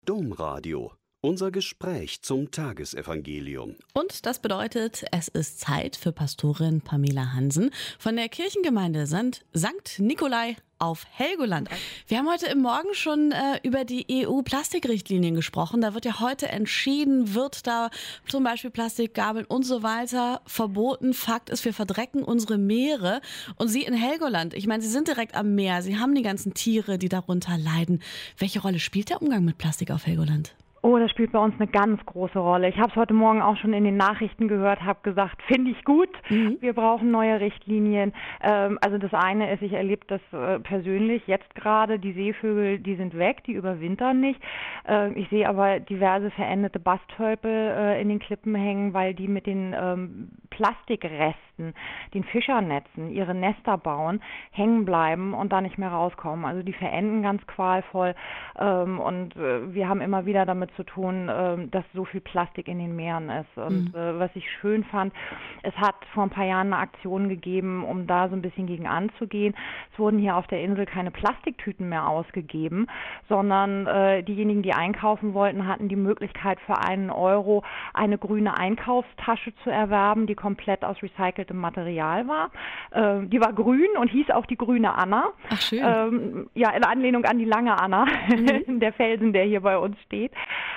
Domradio. Unser Gespräch zum Tagesevangelium. Und das bedeutet, es ist Zeit für Pastorin Pamela Hansen von der Kirchengemeinde St. Nikolai auf Helgoland. Wir haben heute im Morgen schon über die EU-Plastikrichtlinien gesprochen. Da wird ja heute entschieden, wird da zum Beispiel Plastikgabeln und so weiter verboten. Fakt ist, wir verdrecken unsere Meere. Und Sie in Helgoland, ich meine, Sie sind direkt am Meer. Sie haben die ganzen Tiere, die darunter leiden. Welche Rolle spielt der Umgang mit Plastik auf Helgoland? Oh, das spielt bei uns eine ganz große Rolle. Ich habe es heute Morgen auch schon in den Nachrichten gehört, habe gesagt, finde ich gut, wir brauchen neue Richtlinien. Also das eine ist, ich erlebe das persönlich jetzt gerade, die Seevögel, die sind weg, die überwintern nicht. Ich sehe aber diverse verendete Bastölpel in den Klippen hängen, weil die mit den Plastikresten, den Fischernetzen, ihre Nester bauen, hängen bleiben und da nicht mehr rauskommen. Also die verenden ganz qualvoll und wir haben immer wieder damit zu tun, dass so viel Plastik in den Meeren ist. Und was ich schön fand, es hat vor ein paar Jahren eine Aktion gegeben, um da so ein bisschen gegen anzugehen. Es wurden hier auf der Insel keine Plastiktüten mehr ausgegeben, sondern diejenigen, die einkaufen wollten, hatten die Möglichkeit für €1 eine grüne Einkaufstasche zu erwerben, die komplett aus recyceltem Material war. Die war grün und hieß auch die grüne Anna. Ach, schön. Ja, in Anlehnung an die lange Anna, der Felsen, der hier bei uns steht.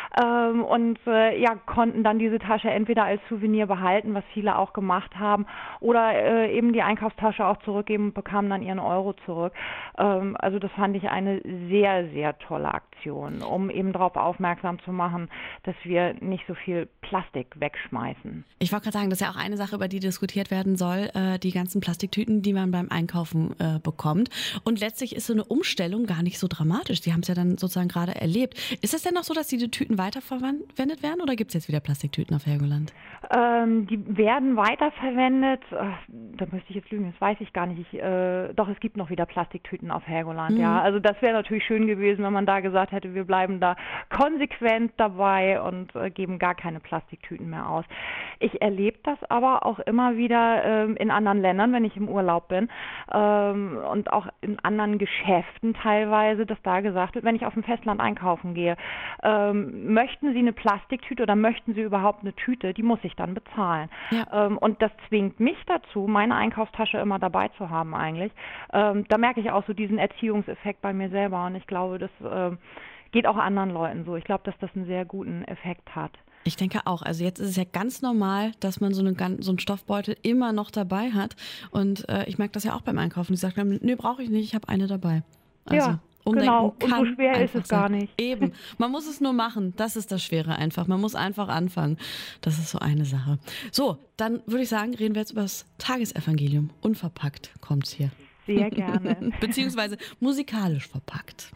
Konnten dann diese Tasche entweder als Souvenir behalten, was viele auch gemacht haben, oder eben die Einkaufstasche auch zurückgeben und bekamen dann ihren Euro zurück. Also das fand ich eine sehr, sehr tolle Aktion, um eben darauf aufmerksam zu machen, dass wir nicht so viel Plastik wegschmeißen. Ich wollte gerade sagen, das ist ja auch eine Sache, über die diskutiert werden soll, die ganzen Plastiktüten, die man beim Einkaufen bekommt. Und letztlich ist so eine Umstellung gar nicht so dramatisch. Sie haben es ja dann sozusagen gerade erlebt. Ist es denn noch so, dass diese Tüten weiterverwendet werden oder gibt es jetzt wieder Plastiktüten auf Helgoland? Die werden weiterverwendet. Da müsste ich jetzt lügen, das weiß ich gar nicht. Doch, es gibt noch wieder Plastiktüten auf Helgoland, ja. Also das wäre natürlich schön gewesen, wenn man da gesagt hätte, wir bleiben da konsequent dabei und geben gar keine Plastiktüten mehr aus. Ich erlebe das aber auch immer wieder in anderen Ländern, wenn ich im Urlaub bin und auch in anderen Geschäften teilweise, dass da gesagt wird, wenn ich auf dem Festland einkaufen gehe, möchten Sie eine Plastiktüte oder möchten Sie überhaupt eine Tüte, die muss ich dann bezahlen. Ja. Und das zwingt mich dazu, meine Einkaufstasche immer dabei zu haben eigentlich. Da merke ich auch so diesen Erziehungseffekt bei mir selber und ich glaube, das geht auch anderen Leuten so. Ich glaube, dass das einen sehr guten Effekt hat. Ich denke auch. Also jetzt ist es ja ganz normal, dass man so einen Stoffbeutel immer noch dabei hat. Und ich merke das ja auch beim Einkaufen. Die sagen, nee, brauche ich nicht, ich habe eine dabei. Also, ja. Genau, und so schwer ist es gar nicht. Eben, man muss es nur machen, das ist das Schwere einfach. Man muss einfach anfangen, das ist so eine Sache. So, dann würde ich sagen, reden wir jetzt über das Tagesevangelium. Unverpackt kommt's hier. Sehr gerne. Beziehungsweise musikalisch verpackt.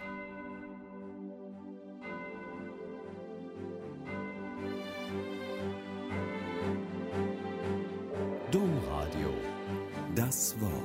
Domradio. Das Wort.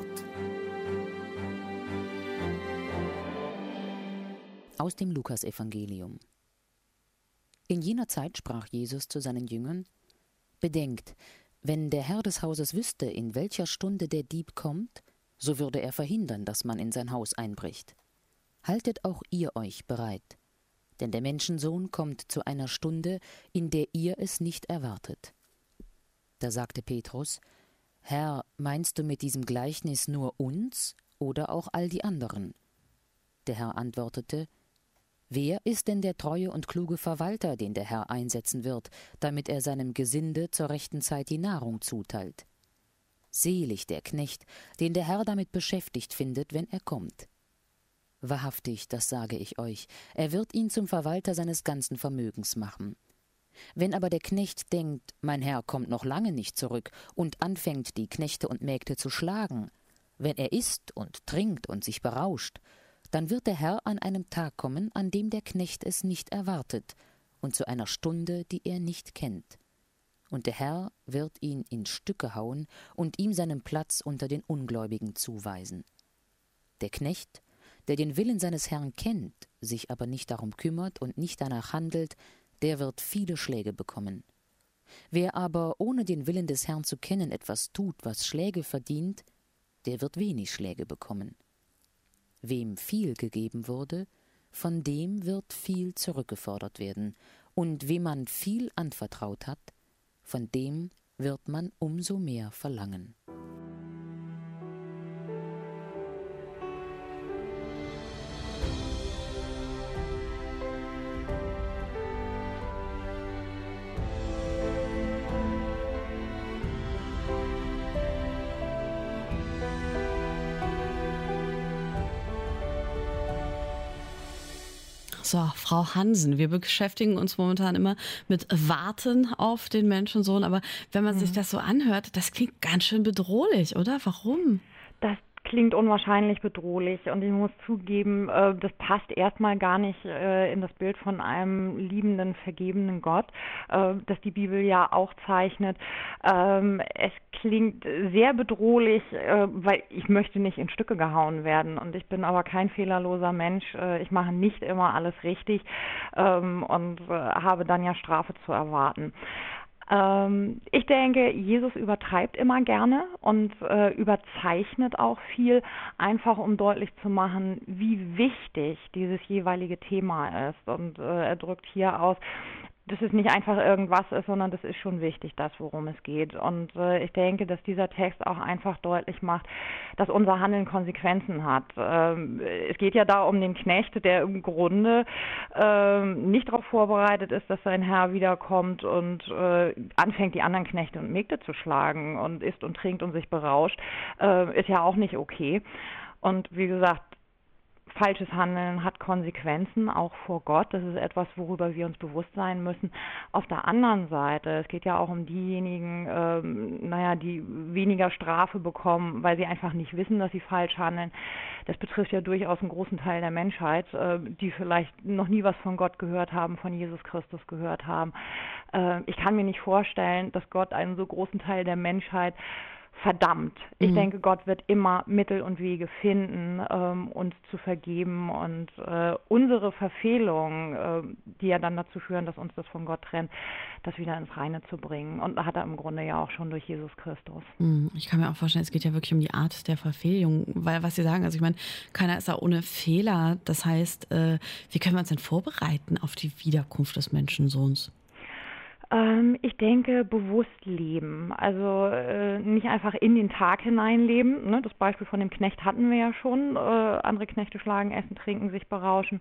Aus dem Lukasevangelium. In jener Zeit sprach Jesus zu seinen Jüngern: Bedenkt, wenn der Herr des Hauses wüsste, in welcher Stunde der Dieb kommt, so würde er verhindern, dass man in sein Haus einbricht. Haltet auch ihr euch bereit, denn der Menschensohn kommt zu einer Stunde, in der ihr es nicht erwartet. Da sagte Petrus: Herr, meinst du mit diesem Gleichnis nur uns oder auch all die anderen? Der Herr antwortete: Wer ist denn der treue und kluge Verwalter, den der Herr einsetzen wird, damit er seinem Gesinde zur rechten Zeit die Nahrung zuteilt? Selig der Knecht, den der Herr damit beschäftigt findet, wenn er kommt. Wahrhaftig, das sage ich euch, er wird ihn zum Verwalter seines ganzen Vermögens machen. Wenn aber der Knecht denkt, mein Herr kommt noch lange nicht zurück, und anfängt, die Knechte und Mägde zu schlagen, wenn er isst und trinkt und sich berauscht, dann wird der Herr an einem Tag kommen, an dem der Knecht es nicht erwartet, und zu einer Stunde, die er nicht kennt. Und der Herr wird ihn in Stücke hauen und ihm seinen Platz unter den Ungläubigen zuweisen. Der Knecht, der den Willen seines Herrn kennt, sich aber nicht darum kümmert und nicht danach handelt, der wird viele Schläge bekommen. Wer aber, ohne den Willen des Herrn zu kennen, etwas tut, was Schläge verdient, der wird wenig Schläge bekommen. Wem viel gegeben wurde, von dem wird viel zurückgefordert werden. Und wem man viel anvertraut hat, von dem wird man umso mehr verlangen. So, Frau Hansen, wir beschäftigen uns momentan immer mit Warten auf den Menschensohn, aber wenn man sich das so anhört, das klingt ganz schön bedrohlich, oder? Warum? Das klingt unwahrscheinlich bedrohlich und ich muss zugeben, das passt erstmal gar nicht in das Bild von einem liebenden, vergebenen Gott, das die Bibel ja auch zeichnet. Es klingt sehr bedrohlich, weil ich möchte nicht in Stücke gehauen werden und ich bin aber kein fehlerloser Mensch. Ich mache nicht immer alles richtig und habe dann ja Strafe zu erwarten. Ich denke, Jesus übertreibt immer gerne und überzeichnet auch viel, einfach um deutlich zu machen, wie wichtig dieses jeweilige Thema ist. Und er drückt hier aus, dass es nicht einfach irgendwas ist, sondern das ist schon wichtig, das, worum es geht. Und ich denke, dass dieser Text auch einfach deutlich macht, dass unser Handeln Konsequenzen hat. Es geht ja da um den Knecht, der im Grunde nicht darauf vorbereitet ist, dass sein Herr wiederkommt und anfängt, die anderen Knechte und Mägde zu schlagen und isst und trinkt und sich berauscht. Ist ja auch nicht okay. Und wie gesagt, falsches Handeln hat Konsequenzen, auch vor Gott. Das ist etwas, worüber wir uns bewusst sein müssen. Auf der anderen Seite, es geht ja auch um diejenigen, die weniger Strafe bekommen, weil sie einfach nicht wissen, dass sie falsch handeln. Das betrifft ja durchaus einen großen Teil der Menschheit, die vielleicht noch nie was von Gott gehört haben, von Jesus Christus gehört haben. Ich kann mir nicht vorstellen, dass Gott einen so großen Teil der Menschheit verdammt. Ich denke, Gott wird immer Mittel und Wege finden, uns zu vergeben und unsere Verfehlungen, die ja dann dazu führen, dass uns das von Gott trennt, das wieder ins Reine zu bringen. Und hat er im Grunde ja auch schon durch Jesus Christus. Ich kann mir auch vorstellen, es geht ja wirklich um die Art der Verfehlung, weil was Sie sagen, also ich meine, keiner ist da ohne Fehler. Das heißt, wie können wir uns denn vorbereiten auf die Wiederkunft des Menschensohns? Ich denke, bewusst leben. Also nicht einfach in den Tag hineinleben. Ne? Das Beispiel von dem Knecht hatten wir ja schon. Andere Knechte schlagen, essen, trinken, sich berauschen.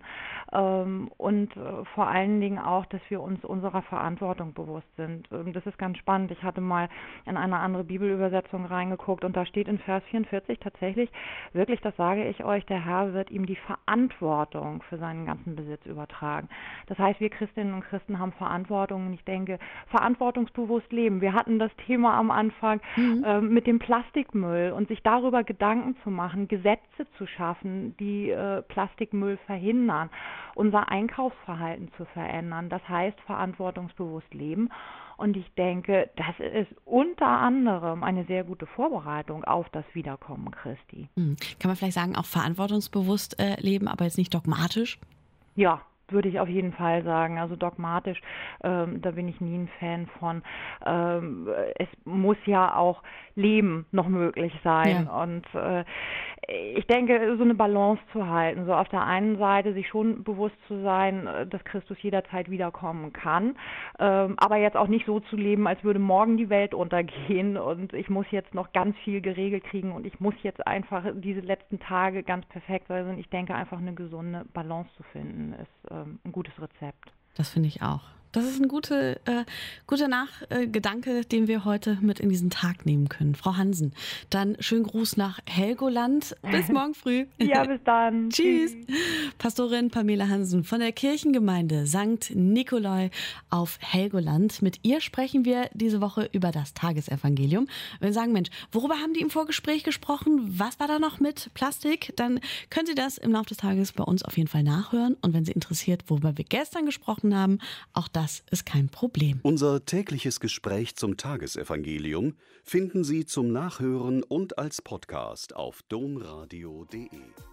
Und vor allen Dingen auch, dass wir uns unserer Verantwortung bewusst sind. Das ist ganz spannend. Ich hatte mal in eine andere Bibelübersetzung reingeguckt und da steht in Vers 44 tatsächlich, wirklich, das sage ich euch, der Herr wird ihm die Verantwortung für seinen ganzen Besitz übertragen. Das heißt, wir Christinnen und Christen haben Verantwortung und ich denke, verantwortungsbewusst leben. Wir hatten das Thema am Anfang mit dem Plastikmüll und sich darüber Gedanken zu machen, Gesetze zu schaffen, die Plastikmüll verhindern, unser Einkaufsverhalten zu verändern. Das heißt, verantwortungsbewusst leben. Und ich denke, das ist unter anderem eine sehr gute Vorbereitung auf das Wiederkommen Christi. Kann man vielleicht sagen, auch verantwortungsbewusst leben, aber jetzt nicht dogmatisch? Ja. Würde ich auf jeden Fall sagen. Also dogmatisch, da bin ich nie ein Fan von. Es muss ja auch Leben noch möglich sein. Ja. Und ich denke, so eine Balance zu halten. So auf der einen Seite sich schon bewusst zu sein, dass Christus jederzeit wiederkommen kann. Aber jetzt auch nicht so zu leben, als würde morgen die Welt untergehen und ich muss jetzt noch ganz viel geregelt kriegen und ich muss jetzt einfach diese letzten Tage ganz perfekt sein. Und ich denke, einfach eine gesunde Balance zu finden, ist ein gutes Rezept. Das finde ich auch. Das ist ein guter Nachgedanke, den wir heute mit in diesen Tag nehmen können. Frau Hansen, dann schönen Gruß nach Helgoland. Bis morgen früh. Ja, bis dann. Tschüss. Pastorin Pamela Hansen von der Kirchengemeinde St. Nikolai auf Helgoland. Mit ihr sprechen wir diese Woche über das Tagesevangelium. Wenn Sie sagen, Mensch, worüber haben die im Vorgespräch gesprochen? Was war da noch mit Plastik? Dann können Sie das im Laufe des Tages bei uns auf jeden Fall nachhören. Und wenn Sie interessiert, worüber wir gestern gesprochen haben, auch das ist kein Problem. Unser tägliches Gespräch zum Tagesevangelium finden Sie zum Nachhören und als Podcast auf domradio.de.